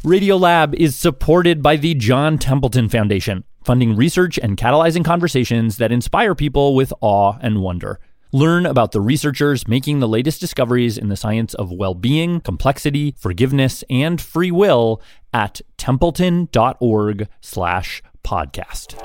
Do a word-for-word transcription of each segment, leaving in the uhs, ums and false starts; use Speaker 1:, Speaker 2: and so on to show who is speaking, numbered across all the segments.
Speaker 1: Radiolab is supported by the John Templeton Foundation, funding research and catalyzing conversations that inspire people with awe and wonder. Learn about the researchers making the latest discoveries in the science of well-being, complexity, forgiveness, and free will at templeton.org slash podcast.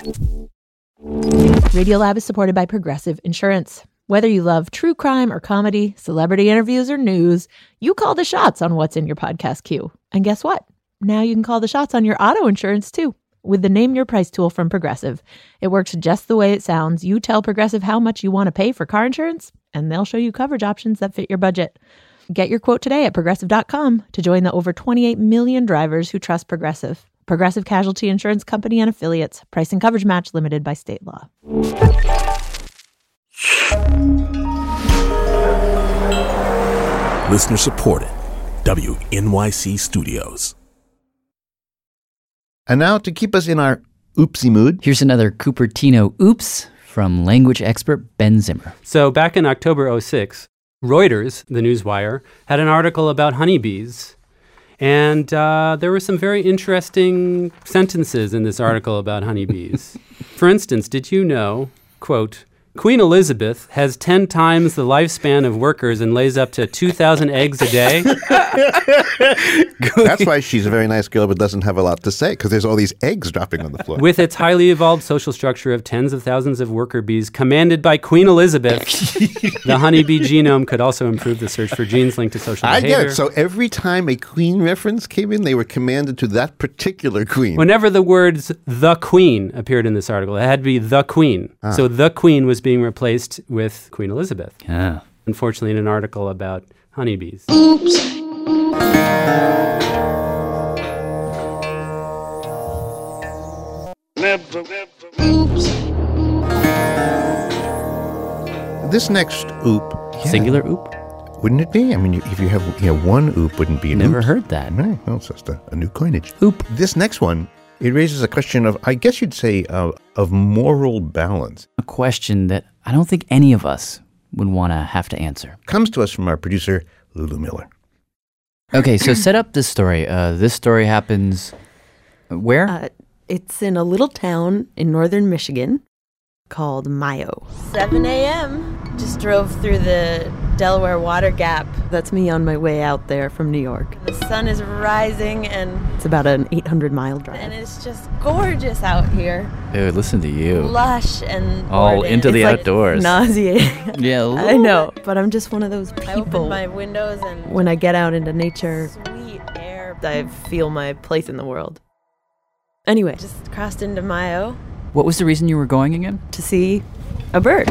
Speaker 2: Radiolab is supported by Progressive Insurance. Whether you love true crime or comedy, celebrity interviews or news, you call the shots on what's in your podcast queue. And guess what? Now you can call the shots on your auto insurance too. With the Name Your Price tool from Progressive. It works just the way it sounds. You tell Progressive how much you want to pay for car insurance, and they'll show you coverage options that fit your budget. Get your quote today at progressive dot com to join the over twenty-eight million drivers who trust Progressive. Progressive Casualty Insurance Company and Affiliates. Price and coverage match limited by state law.
Speaker 3: Listener supported. W N Y C Studios.
Speaker 4: And now, to keep us in our oopsie mood,
Speaker 5: here's another Cupertino oops from language expert Ben Zimmer.
Speaker 6: So back in October oh six, Reuters, the newswire, had an article about honeybees. And uh, there were some very interesting sentences in this article about honeybees. For instance, did you know, quote, Queen Elizabeth has ten times the lifespan of workers and lays up to two thousand eggs a day?
Speaker 4: That's why she's a very nice girl but doesn't have a lot to say, because there's all these eggs dropping on the floor.
Speaker 6: With its highly evolved social structure of tens of thousands of worker bees commanded by Queen Elizabeth, the honeybee genome could also improve the search for genes linked to social
Speaker 4: I
Speaker 6: behavior.
Speaker 4: get it. So every time a queen reference came in, they were commanded to that particular queen.
Speaker 6: Whenever the words the queen appeared in this article, it had to be the queen.
Speaker 4: Ah.
Speaker 6: So the queen was being replaced with Queen Elizabeth.
Speaker 5: Yeah.
Speaker 6: Unfortunately, in an article about honeybees.
Speaker 7: Oops.
Speaker 4: Oops. This next oop. Yeah.
Speaker 5: Singular oop?
Speaker 4: Wouldn't it be? I mean, if you have you know, one oop, wouldn't be an
Speaker 5: Never
Speaker 4: oop.
Speaker 5: heard that.
Speaker 4: Right. Well, it's just a, a new coinage.
Speaker 5: Oop.
Speaker 4: This next one, it raises a question of, I guess you'd say, uh, of moral balance.
Speaker 5: A question that I don't think any of us would want to have to answer.
Speaker 4: Comes to us from our producer, Lulu Miller.
Speaker 5: Okay, so set up this story. Uh, this story happens where?
Speaker 8: Uh, it's in a little town in northern Michigan called Mayo. seven a.m. Just drove through the Delaware Water Gap. That's me on my way out there from New York. The sun is rising and it's about an eight hundred mile drive. And it's just gorgeous out here.
Speaker 5: Dude, listen to you.
Speaker 8: Lush and
Speaker 5: all
Speaker 8: gorgeous.
Speaker 5: into the
Speaker 8: It's
Speaker 5: outdoors.
Speaker 8: Like nauseating.
Speaker 5: Yeah,
Speaker 8: I know, but I'm just one of those people.
Speaker 7: I open my windows and
Speaker 8: When I get out into nature,
Speaker 7: sweet air.
Speaker 8: I feel my place in the world. Anyway, just crossed into Mayo
Speaker 5: What was the reason you were going again?
Speaker 8: to see a bird.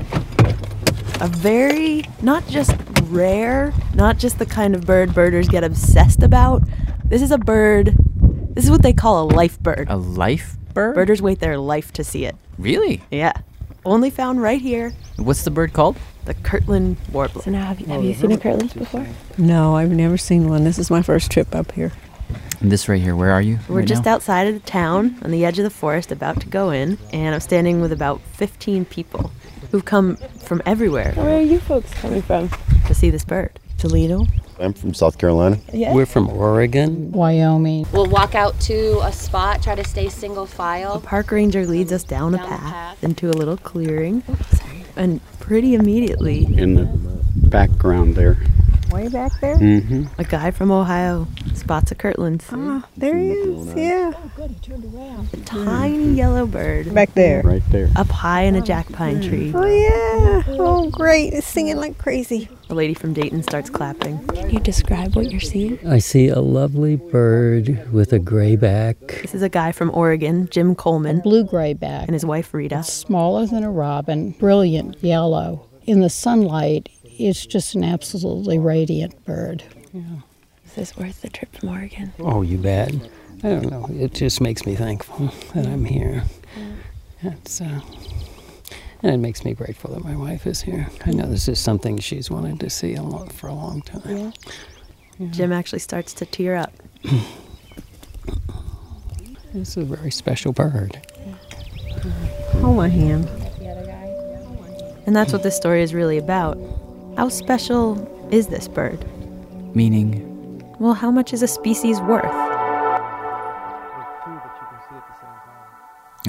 Speaker 8: A very, not just rare, not just the kind of bird birders get obsessed about. This is a bird, this is what they call a life bird.
Speaker 5: A life bird?
Speaker 8: Birders wait their life to see it.
Speaker 5: Really?
Speaker 8: Yeah. Only found right here,
Speaker 5: What's the bird called?
Speaker 8: the Kirtland warbler.
Speaker 2: So now, have you, have you seen a Kirtland before?
Speaker 9: No, I've never seen one. This is my first trip up here.
Speaker 5: And this right here, where are you?
Speaker 8: We're
Speaker 5: right
Speaker 8: just
Speaker 5: now?
Speaker 8: outside of the town, on the edge of the forest, about to go in, and I'm standing with about fifteen people who've come from everywhere
Speaker 2: Where are you folks coming from?
Speaker 8: to see this bird.
Speaker 9: Toledo.
Speaker 10: I'm from South Carolina.
Speaker 2: Yeah.
Speaker 6: We're from Oregon.
Speaker 9: Wyoming.
Speaker 11: We'll walk out to a spot, try to stay single
Speaker 8: The
Speaker 11: file.
Speaker 8: park ranger leads us down, a
Speaker 11: Down the
Speaker 8: path,
Speaker 11: path.
Speaker 8: into a little clearing, and pretty immediately,
Speaker 10: In the background there.
Speaker 9: Way back there?
Speaker 10: Mm-hmm.
Speaker 8: a guy from Ohio spots a Kirtland.
Speaker 9: Ah, there he is. Yeah.
Speaker 8: A tiny yellow bird
Speaker 9: Back there.
Speaker 10: Right there.
Speaker 8: up high in a jack pine tree.
Speaker 9: Oh, yeah. Oh, great. It's singing like crazy.
Speaker 8: A lady from Dayton starts clapping.
Speaker 2: Can you describe what you're seeing?
Speaker 12: I see a lovely bird with a gray back.
Speaker 8: This is a guy from Oregon, Jim Coleman,
Speaker 9: Blue gray back.
Speaker 8: and his wife Rita.
Speaker 9: Smaller than a robin. Brilliant yellow. In the sunlight, it's just an absolutely radiant bird.
Speaker 2: Is this worth the trip from Oregon?
Speaker 12: Oh, you bet. I don't know. It just makes me thankful that I'm here. It's, uh, and it makes me grateful that my wife is here. I know this is something she's wanted to see a lot, for a long time.
Speaker 8: Yeah. Jim actually starts to tear up.
Speaker 12: It's a very special bird.
Speaker 9: Hold my hand.
Speaker 8: And that's what this story is really about. How special is this bird?
Speaker 5: Meaning?
Speaker 8: Well, how much is a species worth?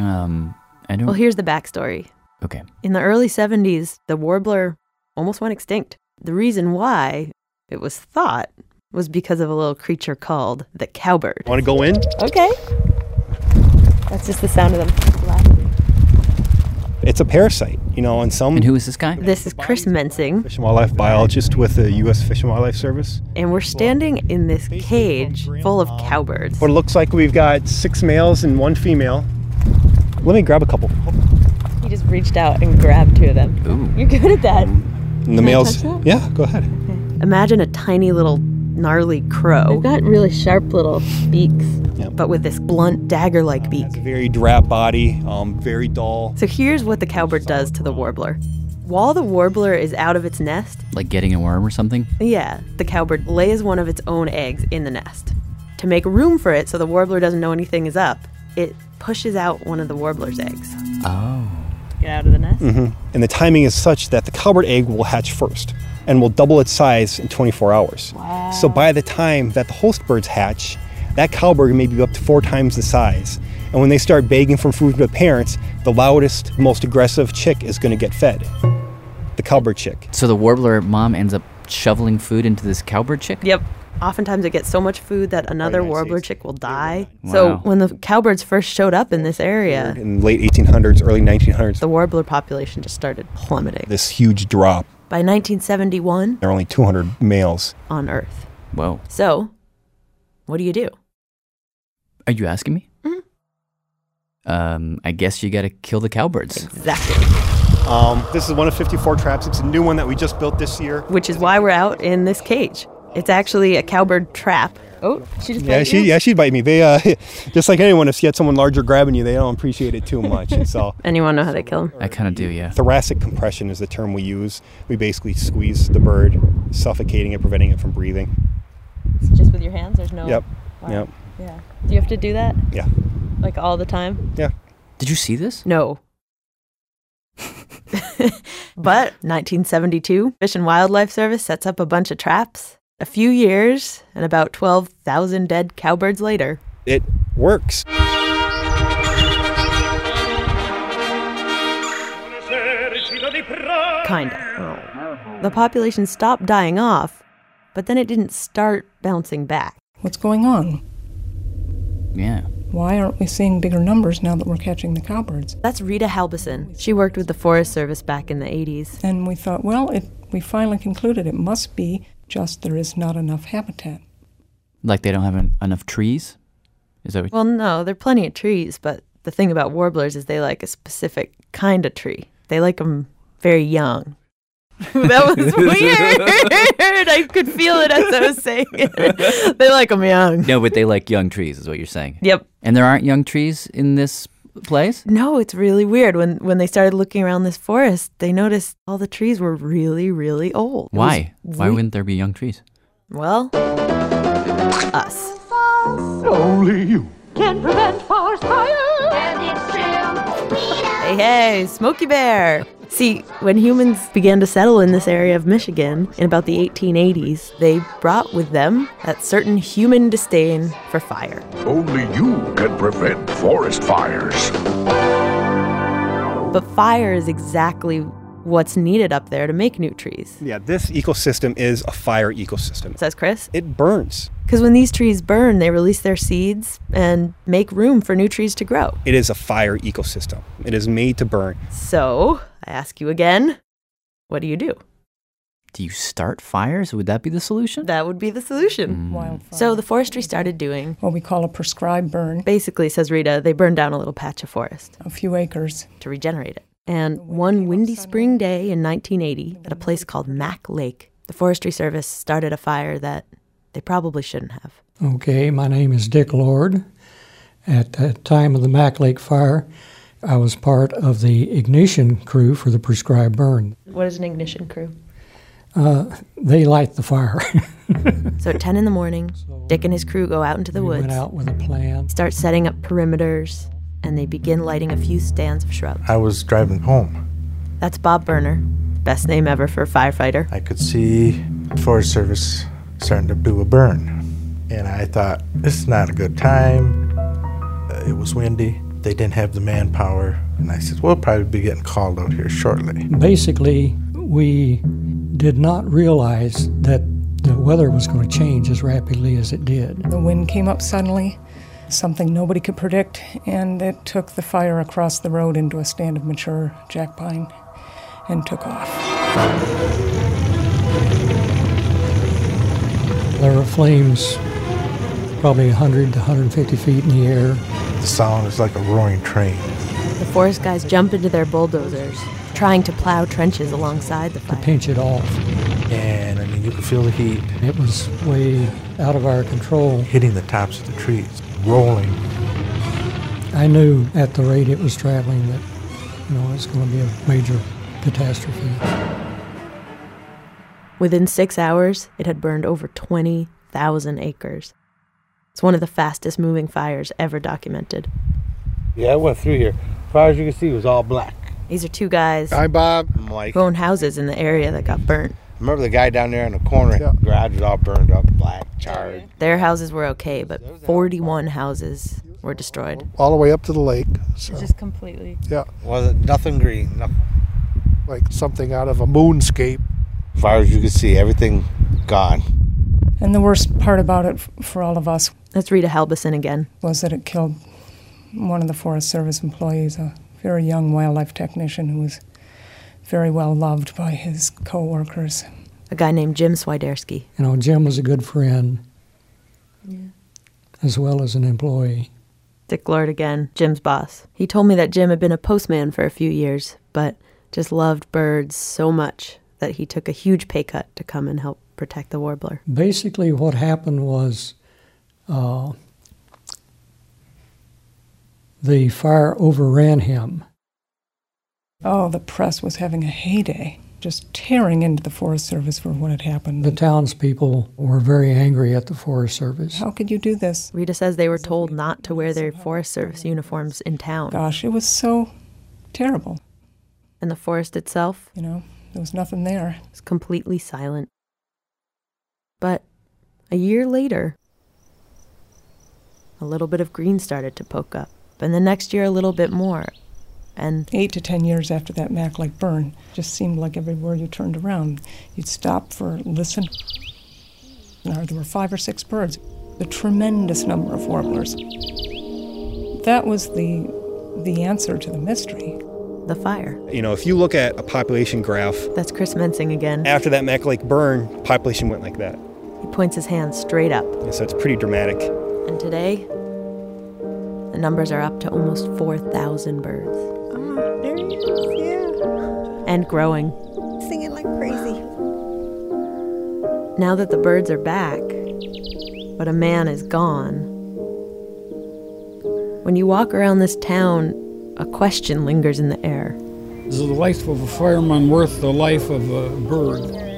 Speaker 5: Um, I don't...
Speaker 8: Well, here's the backstory.
Speaker 5: Okay.
Speaker 8: In the early seventies, the warbler almost went extinct. The reason why it was thought was because of a little creature called the cowbird.
Speaker 13: Want to go in?
Speaker 8: Okay. That's just the sound of them laughing.
Speaker 13: It's a parasite, you know, and some...
Speaker 5: And who is this guy?
Speaker 8: This is Chris Mensing.
Speaker 13: Fish and wildlife biologist with the U S Fish and Wildlife Service.
Speaker 8: And we're standing in this cage full of cowbirds.
Speaker 13: What it looks like, we've got six males and one female. Let me grab a couple.
Speaker 8: He just reached out and grabbed two of them.
Speaker 5: Ooh.
Speaker 8: You're good at that.
Speaker 13: And the
Speaker 8: Can I
Speaker 13: males...
Speaker 8: touch that?
Speaker 13: Yeah, go ahead.
Speaker 8: Okay. Imagine a tiny little gnarly crow. They've got really sharp little beaks,
Speaker 13: Yep.
Speaker 8: but with this blunt dagger-like beak.
Speaker 13: It's a very drab body, um, very dull.
Speaker 8: So here's what the cowbird does to the warbler. While the warbler is out of its nest,
Speaker 5: Like getting a worm or something?
Speaker 8: yeah, the cowbird lays one of its own eggs in the nest. To make room for it so the warbler doesn't know anything is up, it pushes out one of the warbler's eggs.
Speaker 5: Oh.
Speaker 8: Get out of the nest?
Speaker 13: Mm-hmm. And the timing is such that the cowbird egg will hatch first and will double its size in twenty-four hours.
Speaker 8: Wow.
Speaker 13: So by the time that the host birds hatch, that cowbird may be up to four times the size. And when they start begging for food from the parents, the loudest, most aggressive chick is going to get fed. The cowbird chick.
Speaker 5: So the warbler mom ends up shoveling food into this cowbird chick?
Speaker 8: Yep. Oftentimes it gets so much food that another warbler chick will die.
Speaker 5: Wow.
Speaker 8: So when the cowbirds first showed up in this area,
Speaker 13: In late eighteen hundreds, early nineteen hundreds,
Speaker 8: the warbler population just started plummeting.
Speaker 13: this huge drop.
Speaker 8: By nineteen seventy-one,
Speaker 13: There are only two hundred males.
Speaker 8: on Earth.
Speaker 5: Whoa.
Speaker 8: So, what do you do?
Speaker 5: Are you asking me?
Speaker 8: Mm-hmm.
Speaker 5: Um, I guess you gotta kill the cowbirds.
Speaker 8: Exactly.
Speaker 13: Um, this is one of fifty-four traps. It's a new one that we just built this year.
Speaker 8: Which is why we're out in this cage. It's actually a cowbird trap. Oh, she just
Speaker 13: Yeah,
Speaker 8: bit
Speaker 13: she
Speaker 8: you?
Speaker 13: yeah she'd bite me. They uh, just like anyone, if you had someone larger grabbing you, they don't appreciate it too much. And so
Speaker 8: And you want to know how they kill them?
Speaker 5: I kind of do, yeah.
Speaker 13: thoracic compression is the term we use. We basically squeeze the bird, suffocating it, preventing it from breathing.
Speaker 8: Just with your hands? There's no...
Speaker 13: Yep.
Speaker 8: Wow.
Speaker 13: Yep.
Speaker 8: Yeah. Do you have to do that?
Speaker 13: Yeah.
Speaker 8: Like all the time?
Speaker 13: Yeah.
Speaker 5: Did you see this?
Speaker 8: No. But nineteen seventy-two, Fish and Wildlife Service sets up a bunch of traps. A few years and about twelve thousand dead cowbirds later.
Speaker 13: It works.
Speaker 8: Kinda. The population stopped dying off, but then it didn't start bouncing back.
Speaker 14: What's going on?
Speaker 5: Yeah.
Speaker 14: Why aren't we seeing bigger numbers now that we're catching the cowbirds?
Speaker 8: That's Rita Halbison. She worked with the Forest Service back in the eighties.
Speaker 14: And we thought, well, it, we finally concluded it must be just there is not enough habitat.
Speaker 5: Like they don't have en- enough trees? Is that what
Speaker 8: Well, no, there are plenty of trees, but the thing about warblers is they like a specific kind of tree. They like them very young. That was weird. I could feel it as I was saying it. They like them young.
Speaker 5: No, but they like young trees, is what you're saying.
Speaker 8: Yep.
Speaker 5: And there aren't young trees in this place?
Speaker 8: No, it's really weird. When when they started looking around this forest, they noticed all the trees were really, really old. It
Speaker 5: Why?
Speaker 8: was
Speaker 5: Why
Speaker 8: we-
Speaker 5: wouldn't there be young trees?
Speaker 8: Well, us.
Speaker 15: Only you can prevent forest fire. And it's true.
Speaker 8: Hey, hey, Smokey Bear. See, when humans began to settle in this area of Michigan in about the eighteen eighties, they brought with them that certain human disdain for fire.
Speaker 15: Only you can prevent forest fires.
Speaker 8: But fire is exactly what's needed up there to make new trees,
Speaker 13: Yeah, this ecosystem is a fire ecosystem.
Speaker 8: says Chris.
Speaker 13: It burns.
Speaker 8: Because when these trees burn, they release their seeds and make room for new trees to grow.
Speaker 13: It is a fire ecosystem. It is made to burn.
Speaker 8: So, I ask you again, what do you do?
Speaker 5: Do you start fires? Would that be the solution?
Speaker 8: That would be the solution.
Speaker 14: Wildfire.
Speaker 8: So the forestry started doing,
Speaker 14: What we call a prescribed burn,
Speaker 8: basically, says Rita, they burned down a little patch of forest
Speaker 14: a few acres.
Speaker 8: to regenerate it. And one windy spring day in nineteen eighty, at a place called Mack Lake, the Forestry Service started a fire that they probably shouldn't have.
Speaker 16: Okay, my name is Dick Lord. At the time of the Mack Lake fire, I was part of the ignition crew for the prescribed burn.
Speaker 8: What is an ignition crew?
Speaker 16: Uh, they light the fire.
Speaker 8: So at ten in the morning, Dick and his crew go out into the
Speaker 16: we
Speaker 8: woods,
Speaker 16: went out with a plan.
Speaker 8: start setting up perimeters, and they begin lighting a few stands of shrubs.
Speaker 17: I was driving home.
Speaker 8: That's Bob Burner, best name ever for a firefighter.
Speaker 17: I could see Forest Service starting to do a burn. And I thought, this is not a good time. Uh, it was windy. They didn't have the manpower. And I said, we'll probably be getting called out here shortly.
Speaker 16: Basically, we did not realize that the weather was going to change as rapidly as it did.
Speaker 14: The wind came up suddenly, something nobody could predict, and it took the fire across the road into a stand of mature jack pine and took off.
Speaker 16: There were flames probably one hundred to one hundred fifty feet in the air.
Speaker 17: The sound is like a roaring train.
Speaker 8: The forest guys jump into their bulldozers, trying to plow trenches alongside the fire.
Speaker 16: To pinch it off.
Speaker 17: And I mean, you could feel the heat.
Speaker 16: It was way out of our control.
Speaker 17: Hitting the tops of the trees, rolling.
Speaker 16: I knew at the rate it was traveling that, you know, it's going to be a major catastrophe.
Speaker 8: Within six hours, it had burned over twenty thousand acres. It's one of the fastest moving fires ever documented.
Speaker 18: Yeah, I went through here. As far as you can see, it was all black.
Speaker 8: These are two guys
Speaker 18: Hi, Bob. I'm Mike.
Speaker 8: who own houses in the area that got burnt.
Speaker 18: Remember the guy down there in the corner? Yeah. Garage was all burned up, black, charred.
Speaker 8: Their houses were okay, but forty-one houses were destroyed.
Speaker 19: All the way up to the lake. So.
Speaker 7: Just completely.
Speaker 19: Yeah.
Speaker 18: Wasn't nothing green, nothing.
Speaker 19: Like something out of a moonscape.
Speaker 18: As far as you can see, everything gone.
Speaker 14: And the worst part about it for all of us,
Speaker 8: that's Rita Halbeson again,
Speaker 14: was that it killed one of the Forest Service employees, a very young wildlife technician who was very well loved by his co-workers.
Speaker 8: A guy named Jim Swiderski.
Speaker 16: You know, Jim was a good friend,
Speaker 8: yeah.
Speaker 16: as well as an employee.
Speaker 8: Dick Lord again, Jim's boss. He told me that Jim had been a postman for a few years, but just loved birds so much that he took a huge pay cut to come and help protect the warbler.
Speaker 16: Basically what happened was uh, the fire overran him.
Speaker 14: Oh, the press was having a heyday, just tearing into the Forest Service for what had happened.
Speaker 16: The townspeople were very angry at the Forest Service.
Speaker 14: How could you do this?
Speaker 8: Rita says they were told not to wear their Forest Service uniforms in town.
Speaker 14: Gosh, it was so terrible.
Speaker 8: And the forest itself?
Speaker 14: You know, there was nothing there.
Speaker 8: It was completely silent. But a year later, a little bit of green started to poke up. And the next year, a little bit more. And
Speaker 14: eight to ten years after that Mac Lake burn, just seemed like everywhere you turned around, you'd stop for listen. There were five or six birds, a tremendous number of warblers. That was the the answer to the mystery.
Speaker 8: The fire.
Speaker 13: You know, if you look at a population graph...
Speaker 8: That's Chris Mensing again.
Speaker 13: After that Mac Lake burn, population went like that.
Speaker 8: He points his hand straight up.
Speaker 13: And so it's pretty dramatic.
Speaker 8: And today, the numbers are up to almost four thousand birds.
Speaker 7: Oh, there he is, yeah.
Speaker 8: And growing.
Speaker 7: Singing like crazy.
Speaker 8: Now that the birds are back, but a man is gone, when you walk around this town, a question lingers in the air.
Speaker 20: Is the life of a fireman worth the life of a bird?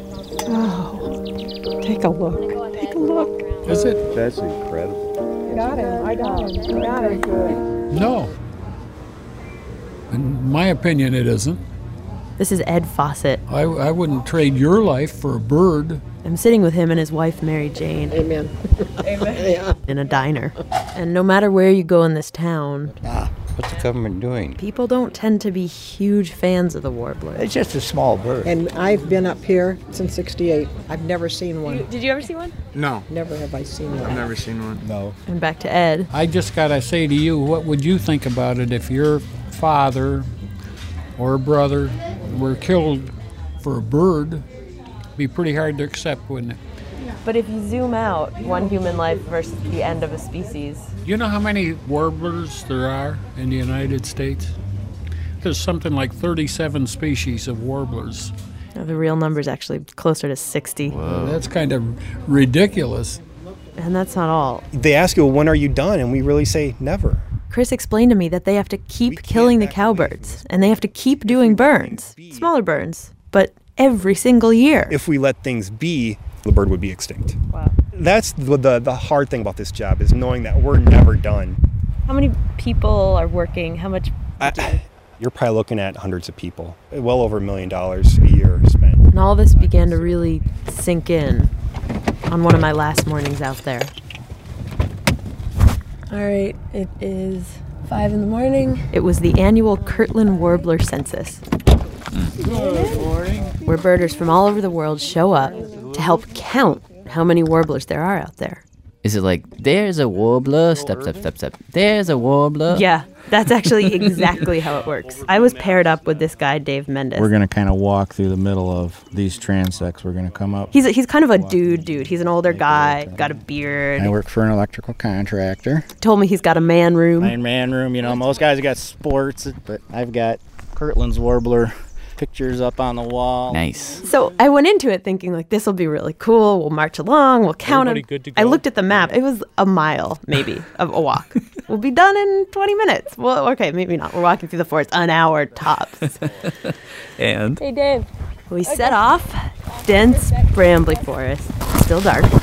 Speaker 14: Oh, take a look. Take a look.
Speaker 20: Is it?
Speaker 10: That's incredible.
Speaker 7: Got him. I got him. Got him. Good.
Speaker 20: No. In my opinion, it isn't.
Speaker 8: This is Ed Fawcett.
Speaker 20: I, I wouldn't trade your life for a bird.
Speaker 8: I'm sitting with him and his wife, Mary Jane.
Speaker 7: Amen. Amen. Yeah.
Speaker 8: In a diner. And no matter where you go in this town...
Speaker 18: Ah, what's the government doing?
Speaker 8: People don't tend to be huge fans of the warbler.
Speaker 18: It's just a small bird.
Speaker 7: And I've been up here since sixty-eight. I've never seen one.
Speaker 11: You, did you ever see one?
Speaker 17: No.
Speaker 7: Never have I seen one.
Speaker 17: I've never seen one.
Speaker 18: No.
Speaker 8: And back to Ed.
Speaker 20: I just gotta say to you, what would you think about it if your father or brother were killed for a bird? It'd be pretty hard to accept, wouldn't it?
Speaker 8: But if you zoom out, one human life versus the end of a species.
Speaker 20: You know how many warblers there are in the United States? There's something like thirty-seven species of warblers.
Speaker 8: The real number is actually closer to sixty.
Speaker 20: Whoa. That's kind of ridiculous.
Speaker 8: And that's not all.
Speaker 13: They ask you, when are you done? And we really say, never.
Speaker 8: Chris explained to me that they have to keep killing the cowbirds, and they have to keep doing burns, smaller burns, but every single year.
Speaker 13: If we let things be, the bird would be extinct.
Speaker 8: Wow.
Speaker 13: That's the, the the hard thing about this job, is knowing that we're never done.
Speaker 8: How many people are working? How much?
Speaker 13: I, you're probably looking at hundreds of people. Well over a million dollars a year spent.
Speaker 8: And all this began to really sink in on one of my last mornings out there. All right, it is Five in the morning. It was the annual Kirtland Warbler Census, where birders from all over the world show up to help count how many warblers there are out there.
Speaker 5: Is it like, there's a warbler, step, step, step, step, there's a warbler?
Speaker 8: Yeah, that's actually exactly how it works. I was paired up with this guy, Dave Mendes.
Speaker 21: We're going to kind of walk through the middle of these transects. We're going to come up.
Speaker 8: He's a, he's kind of a dude dude. He's an older guy, got a beard.
Speaker 21: I work for an electrical contractor.
Speaker 8: Told me he's got a man room.
Speaker 21: My man room, you know, most guys got sports, but I've got Kirtland's warbler pictures up on the wall.
Speaker 5: Nice.
Speaker 8: So I went into it thinking, like, this will be really cool. We'll march along. We'll count them.
Speaker 21: Good to go?
Speaker 8: I looked at the map. It was a mile, maybe, of a walk. We'll be done in twenty minutes. Well, okay, maybe not. We're walking through the forest an hour tops.
Speaker 1: And?
Speaker 8: Hey, Dave. We okay. set off. Dense, brambly forest. Still dark. Is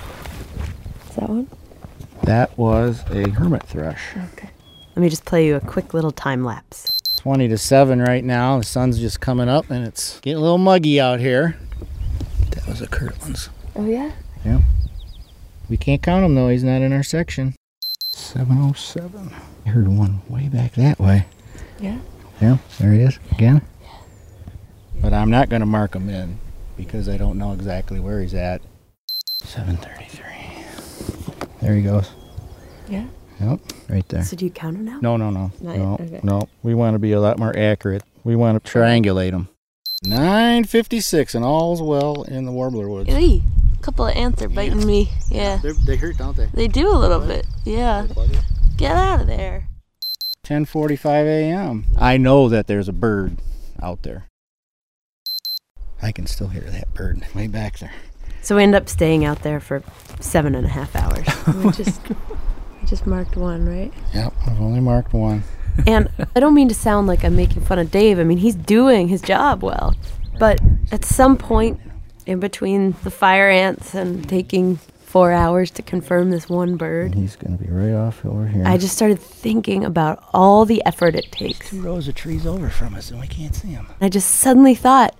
Speaker 8: that one?
Speaker 21: That was a hermit thrush.
Speaker 8: Okay. Let me just play you a quick little time lapse.
Speaker 21: twenty to seven right now. The sun's just coming up and it's getting a little muggy out here. That was a Kirtland's.
Speaker 8: Oh, yeah?
Speaker 21: Yeah. We can't count him though. He's not in our section. seven oh seven. I heard one way back that way.
Speaker 8: Yeah?
Speaker 21: Yeah, there he is again. But I'm not going to mark him in because I don't know exactly where he's at. seven thirty-three. There he goes.
Speaker 8: Yeah?
Speaker 21: Yep, right there.
Speaker 8: So do you count him now?
Speaker 21: No, no, no.
Speaker 8: Not
Speaker 21: no,
Speaker 8: yet? Okay.
Speaker 21: no. We want to be a lot more accurate. We want to triangulate them. nine fifty-six and all's well in the warbler woods.
Speaker 8: Hey, a couple of ants are biting
Speaker 21: Ants?
Speaker 8: me. Yeah.
Speaker 21: They're, they hurt, don't they?
Speaker 8: They do a little bit. Yeah. Get out of there.
Speaker 21: ten forty-five a.m. I know that there's a bird out there. I can still hear that bird way back there.
Speaker 8: So we end up staying out there for seven and a half hours. we just we just marked one, right?
Speaker 21: Yep, I've only marked one.
Speaker 8: And I don't mean to sound like I'm making fun of Dave. I mean, he's doing his job well. But at some point in between the fire ants and taking four hours to confirm this one bird,
Speaker 21: He's going to be right off over here.
Speaker 8: I just started thinking about all the effort it takes.
Speaker 21: Two rows of trees over from us and we can't see him.
Speaker 8: I just suddenly thought,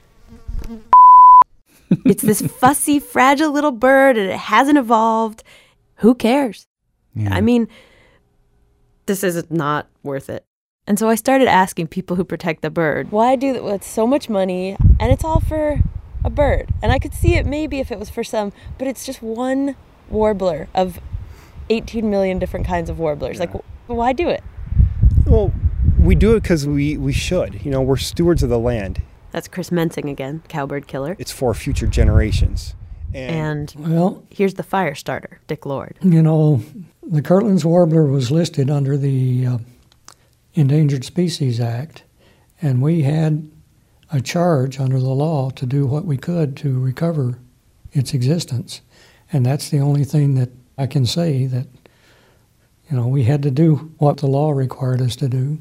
Speaker 8: it's this fussy, fragile little bird and it hasn't evolved. Who cares?
Speaker 21: Yeah.
Speaker 8: I mean, this is not worth it. And so I started asking people who protect the bird, why do that with so much money and it's all for a bird? And I could see it maybe if it was for some, but it's just one warbler of eighteen million different kinds of warblers. Yeah. Like, why do it?
Speaker 13: Well, we do it because we, we should. You know, we're stewards of the land.
Speaker 8: That's Chris Mensing again, cowbird killer.
Speaker 13: It's for future generations.
Speaker 8: And,
Speaker 16: And well,
Speaker 8: here's the fire starter, Dick Lord.
Speaker 16: You know, the Kirtland's warbler was listed under the uh, Endangered Species Act, and we had a charge under the law to do what we could to recover its existence. And that's the only thing that I can say that, you know, we had to do what the law required us to do.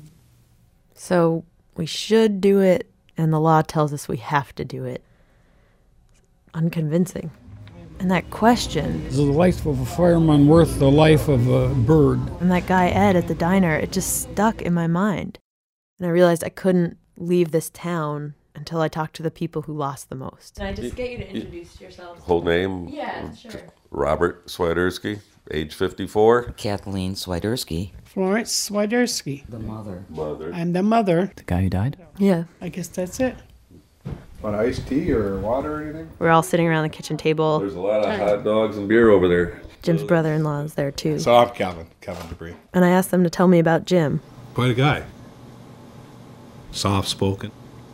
Speaker 8: So we should do it, and the law tells us we have to do it. Unconvincing. And that question,
Speaker 20: Is the life of a fireman worth the life of a bird?
Speaker 8: and that guy Ed at the diner, it just stuck in my mind. And I realized I couldn't leave this town until I talked to the people who lost the most. Can I just get you to introduce yourselves?
Speaker 22: Whole name?
Speaker 8: Yeah, sure.
Speaker 22: Robert Swiderski, age fifty-four.
Speaker 23: Kathleen Swiderski.
Speaker 24: Florence Swiderski.
Speaker 23: The mother.
Speaker 22: Mother.
Speaker 24: I'm the mother.
Speaker 5: The guy who died?
Speaker 8: Yeah.
Speaker 24: I guess that's it.
Speaker 17: Want iced tea or water or anything?
Speaker 8: We're all sitting around the kitchen table.
Speaker 22: There's a lot of hot dogs and beer over there.
Speaker 8: Jim's brother-in-law is there too.
Speaker 17: So I'm Calvin, Calvin Debris.
Speaker 8: And I asked them to tell me about Jim.
Speaker 17: Quite a guy. Soft-spoken.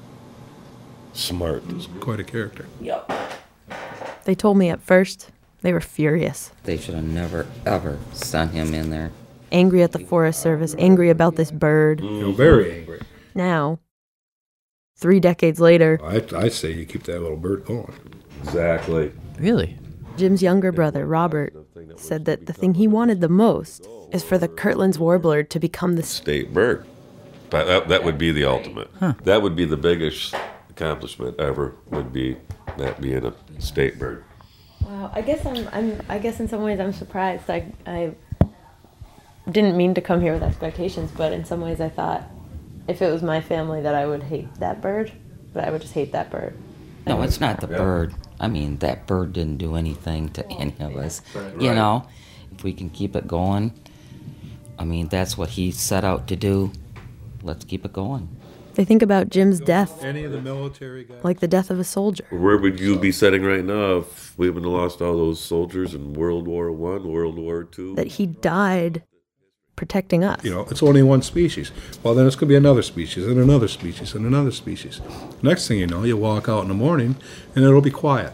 Speaker 22: Smart.
Speaker 17: Quite a character.
Speaker 23: Yep.
Speaker 8: They told me at first they were furious.
Speaker 23: They should have never, ever sent him in there.
Speaker 8: Angry at the Forest Service, angry about this bird.
Speaker 17: You know, very angry.
Speaker 8: Now, three decades later,
Speaker 17: I, I say you keep that little bird going.
Speaker 22: Exactly.
Speaker 5: Really?
Speaker 8: Jim's younger brother, Robert, said that the thing he wanted the most is for the Kirtland's warbler to become the
Speaker 22: State bird. But that, that would be the ultimate.
Speaker 5: Huh.
Speaker 22: That would be the biggest accomplishment ever, would be that being a state bird.
Speaker 8: Wow, I guess I'm, I'm I guess in some ways I'm surprised. I I didn't mean to come here with expectations, but in some ways I thought if it was my family that I would hate that bird, but I would just hate that bird.
Speaker 23: No, it's not the
Speaker 22: Yeah.
Speaker 23: bird. I mean, that bird didn't do anything to any of us.
Speaker 22: Right.
Speaker 23: You know, if we can keep it going, I mean, that's what he set out to do. Let's keep it going.
Speaker 8: They think about Jim's death
Speaker 2: Any of the military guys?
Speaker 8: like the death of a soldier.
Speaker 22: Where would you be sitting right now if we wouldn't have lost all those soldiers in World War One, World War Two?
Speaker 8: That he died protecting us.
Speaker 2: You know, it's only one species. Well, then it's going to be another species and another species and another species. Next thing you know, you walk out in the morning and it'll be quiet.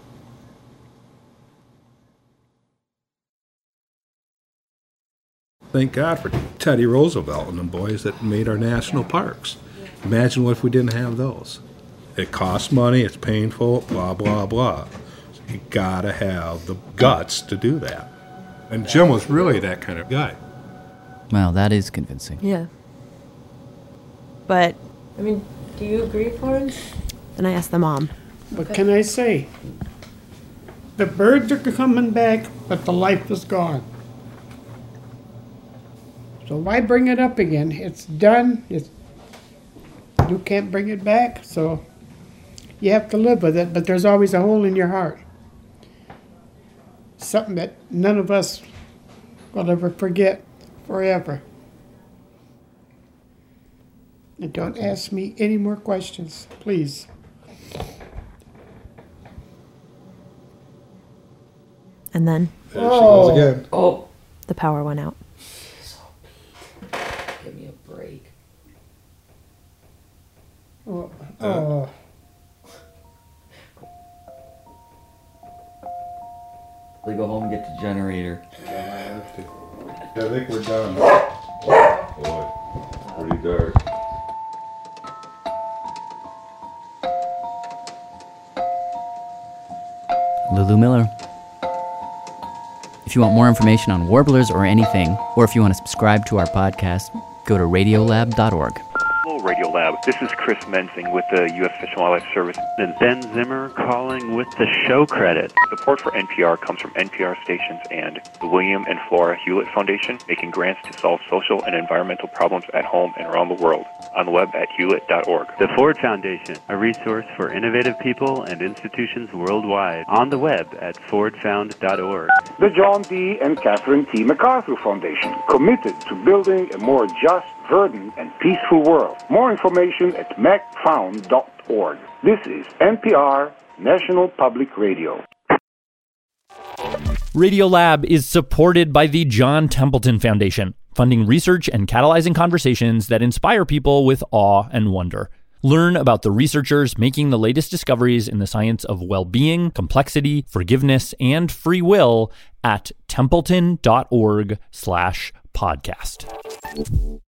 Speaker 2: Thank God for Teddy Roosevelt and them boys that made our national parks. Imagine what if we didn't have those. It costs money, it's painful, blah, blah, blah. So you gotta have the guts to do that. And Jim was really that kind of guy.
Speaker 5: Well, that is convincing.
Speaker 8: Yeah. But, I mean, do you agree, Florence? Then I asked the mom.
Speaker 24: What can I say? The birds are coming back, but the life is gone. So why bring it up again? It's done. It's, you can't bring it back, so you have to live with it, but there's always a hole in your heart. Something that none of us will ever forget forever. And don't ask me any more questions, please.
Speaker 8: And then?
Speaker 2: There she goes again.
Speaker 23: Oh.
Speaker 8: The power went out.
Speaker 23: Give me a break.
Speaker 24: Oh. oh.
Speaker 23: We go home and get the generator.
Speaker 2: I think we're done.
Speaker 22: Boy, pretty dark.
Speaker 5: Lulu Miller. If you want more information on warblers or anything, or if you want to subscribe to our podcast, go to radiolab dot org.
Speaker 3: Hello, Radiolab. This is Chris Mensing with the U S Fish and Wildlife Service. And Ben Zimmer calling with the show credit. Support for N P R comes from N P R stations and the William and Flora Hewlett Foundation, making grants to solve social and environmental problems at home and around the world. On the web at hewlett dot org.
Speaker 4: The Ford Foundation, a resource for innovative people and institutions worldwide. On the web at ford found dot org.
Speaker 6: The John D. and Catherine T. MacArthur Foundation, committed to building a more just, verdant, and peaceful world. More information at mac found dot org. This is N P R, National Public Radio.
Speaker 1: Radiolab is supported by the John Templeton Foundation, funding research and catalyzing conversations that inspire people with awe and wonder. Learn about the researchers making the latest discoveries in the science of well-being, complexity, forgiveness, and free will at templeton dot org slash podcast.